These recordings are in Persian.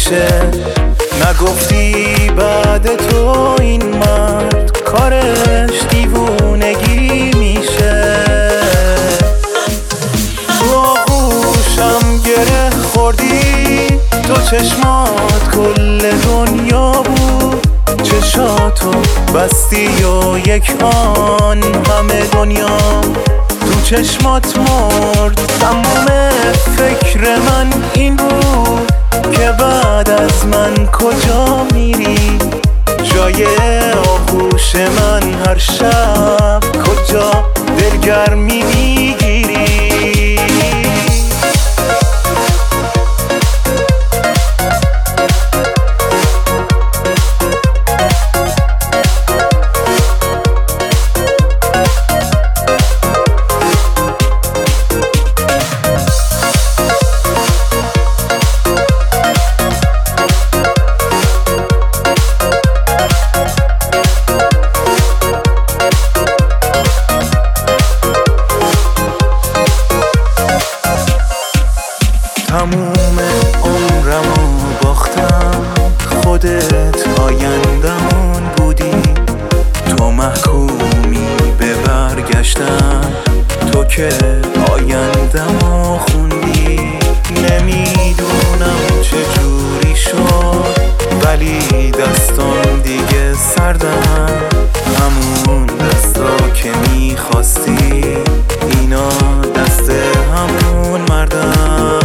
میشه. نگفتی بعد تو این مرد کارش دیوونگی میشه. تو آغوشم گره خوردی، تو چشمات کل دنیا بود. چشاتو بستی و یک آن همه دنیا تو چشمات مرد. تموم فکر من این بود که بعد از من کجا میری. جای آغوش من هر شب کجا دلگرمی میگیری. تموم عمرمو باختم، خودت آیندمون بودی. تو محکومی به برگشتن، تو که آیندمو خوندی. نمیدونم چجوری شد ولی دستان دیگه سردن. همون دستا که میخواستی اینا دست همون مردن.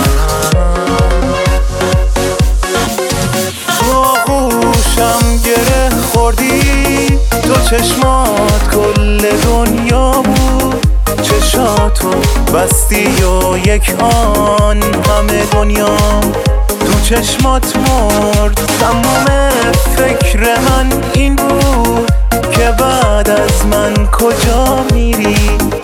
تو چشمات کل دنیا بود. چشاتو بستی و یک آن همه دنیا تو چشمات مرد. تموم فکر من این بود که بعد از من کجا میری.